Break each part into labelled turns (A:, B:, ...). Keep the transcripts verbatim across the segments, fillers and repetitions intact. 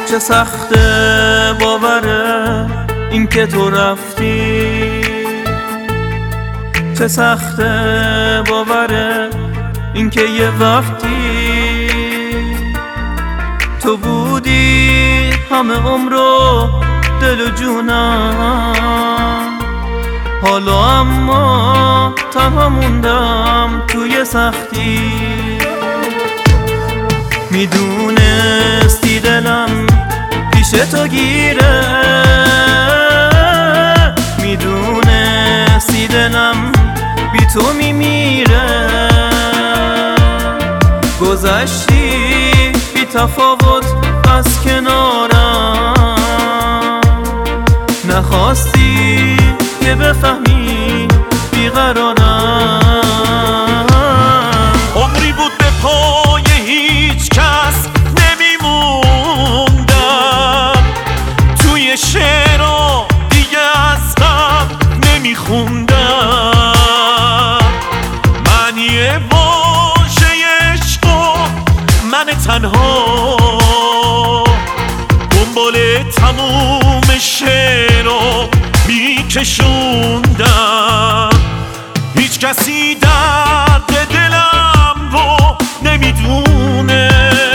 A: چه سخته باوره این که تو رفتی، چه سخته باوره این که یه وقتی تو بودی همه عمرو دل و جونم، حالا اما تنها موندم توی سختی. میدونستی دلم پیش تو گیره، میدونستی دلم بی تو میمیره، گذشتی بی تفاوت از کنارم، نخواستی که بفهمی بیقرارم.
B: عمری بود به پای هیچ کس نمیموندم، توی شعرها دیگه از غم نمیخوندم، من یه واژه عشق و من تنها دنبال تموم شعرها میکشوندم. هیچ کسی درد دلم رو نمیدونه،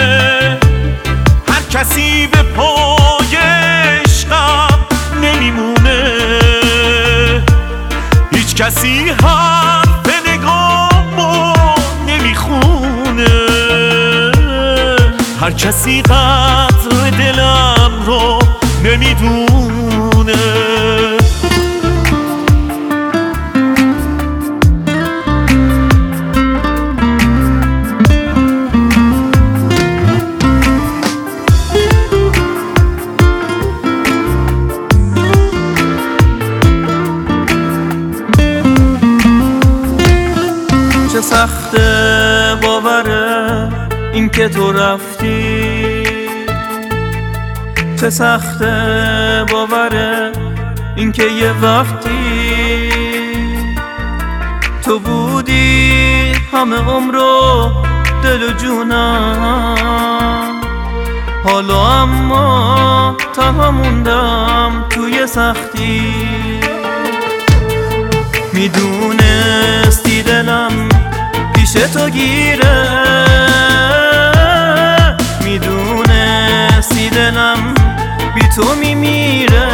B: هر کسی به پای عشقم نمیمونه، هیچ کسی حرف نگامو نمیخونه، هر کسی قدر دلم رو نمیدونه.
A: چه سخته باوره این که تو رفتی، چه سخته باوره این که یه وقتی تو بودی همه عمرو دل و جونم، حالا اما تنها موندم توی سختی. میدونستی دلم پیش تو گیره، میدونستی دلم بی تو میمیره،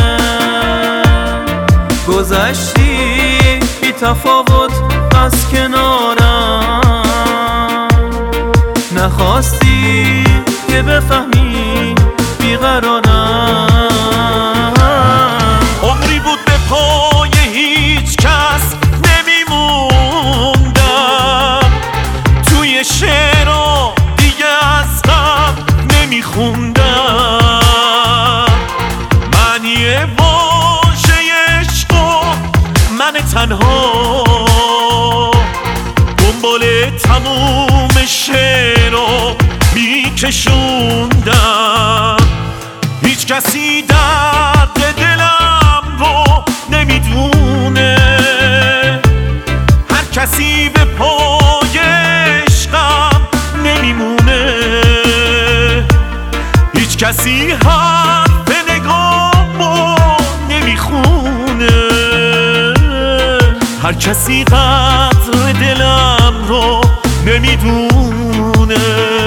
A: گذشتی بی تفاوت از کنارم، نخواستی که بفهمی بیقرارم.
B: عمری بود به پای هیچ کس نمیموندم، توی شعرها دیگه از غم نمیخوندم، من یه واژه عشق و من تنها دنبال تموم شعرها میکشوندم. هیچ کسی درد دلم رو نمیدونه، هر کسی به پای عشقم نمیمونه، هیچ کسی حرف نگامو نمیخونه، هر کسی قدر دلم رو نمیدونه.